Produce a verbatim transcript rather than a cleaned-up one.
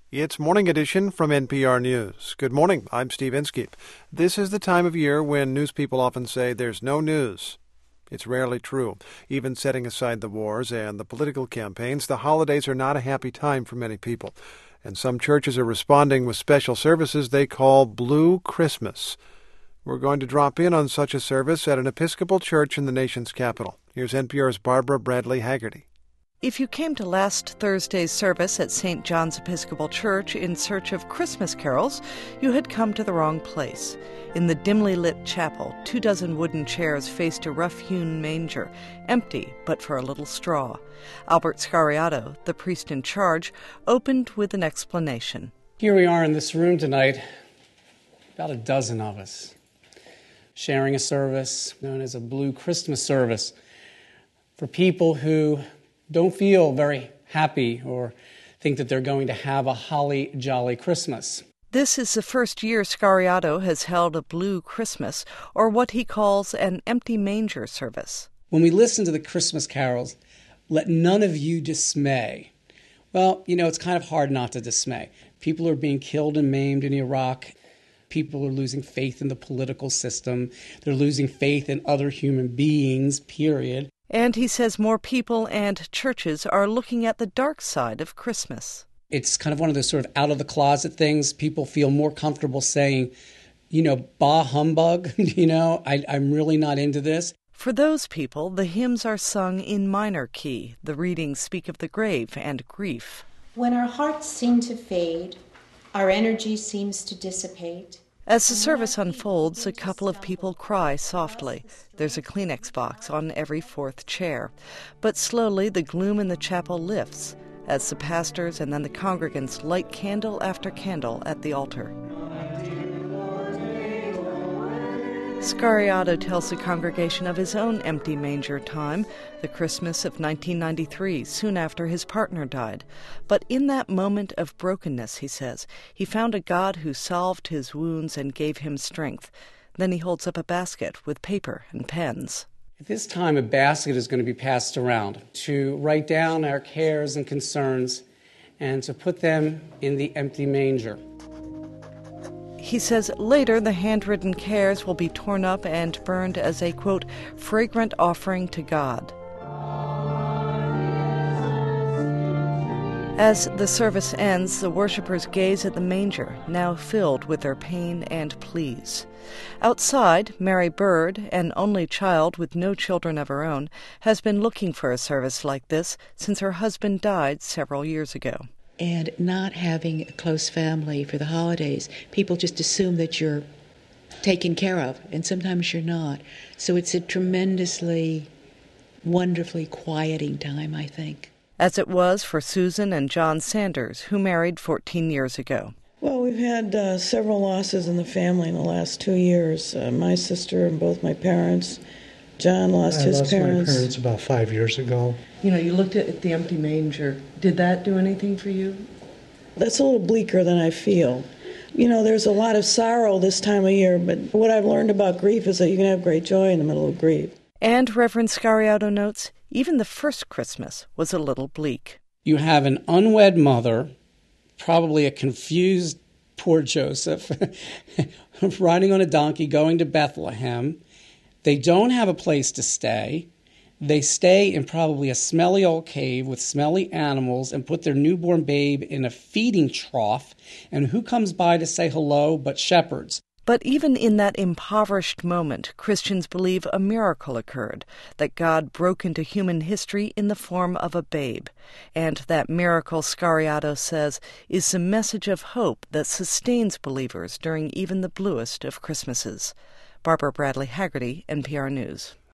It's Morning Edition from N P R News. Good morning, I'm Steve Inskeep. This is the time of year when news people often say there's no news. It's rarely true. Even setting aside the wars and the political campaigns, the holidays are not a happy time for many people. And some churches are responding with special services they call Blue Christmas. We're going to drop in on such a service at an Episcopal church in the nation's capital. Here's N P R's Barbara Bradley Haggerty. If you came to last Thursday's service at Saint John's Episcopal Church in search of Christmas carols, you had come to the wrong place. In the dimly lit chapel, two dozen wooden chairs faced a rough-hewn manger, empty but for a little straw. Albert Scariato, the priest in charge, opened with an explanation. Here we are in this room tonight, about a dozen of us, sharing a service known as a Blue Christmas service for people who don't feel very happy or think that they're going to have a holly jolly Christmas. This is the first year Scariato has held a Blue Christmas, or what he calls an empty manger service. When we listen to the Christmas carols, let none of you dismay. Well, you know, it's kind of hard not to dismay. People are being killed and maimed in Iraq. People are losing faith in the political system. They're losing faith in other human beings, period. And he says more people and churches are looking at the dark side of Christmas. It's kind of one of those sort of out-of-the-closet things. People feel more comfortable saying, you know, bah humbug, you know, I, I'm really not into this. For those people, the hymns are sung in minor key. The readings speak of the grave and grief. When our hearts seem to fade, our energy seems to dissipate. As the service unfolds, a couple of people cry softly. There's a Kleenex box on every fourth chair. But slowly the gloom in the chapel lifts as the pastors and then the congregants light candle after candle at the altar. Scariato tells the congregation of his own empty manger time, the Christmas of nineteen ninety-three, soon after his partner died. But in that moment of brokenness, he says, he found a God who solved his wounds and gave him strength. Then he holds up a basket with paper and pens. At this time, a basket is going to be passed around to write down our cares and concerns and to put them in the empty manger. He says later the handwritten cares will be torn up and burned as a, quote, fragrant offering to God. As the service ends, the worshippers gaze at the manger, now filled with their pain and pleas. Outside, Mary Bird, an only child with no children of her own, has been looking for a service like this since her husband died several years ago. And not having a close family for the holidays, people just assume that you're taken care of, and sometimes you're not. So it's a tremendously, wonderfully quieting time, I think. As it was for Susan and John Sanders, who married fourteen years ago. Well, we've had uh, several losses in the family in the last two years. Uh, my sister and both my parents. John lost I his lost parents. my parents about five years ago. You know, you looked at the empty manger. Did that do anything for you? That's a little bleaker than I feel. You know, there's a lot of sorrow this time of year, but what I've learned about grief is that you can have great joy in the middle of grief. And Reverend Scariato notes, even the first Christmas was a little bleak. You have an unwed mother, probably a confused poor Joseph, riding on a donkey going to Bethlehem. They don't have a place to stay. They stay in probably a smelly old cave with smelly animals and put their newborn babe in a feeding trough. And who comes by to say hello but shepherds? But even in that impoverished moment, Christians believe a miracle occurred, that God broke into human history in the form of a babe. And that miracle, Scariato says, is the message of hope that sustains believers during even the bluest of Christmases. Barbara Bradley Haggerty, N P R News.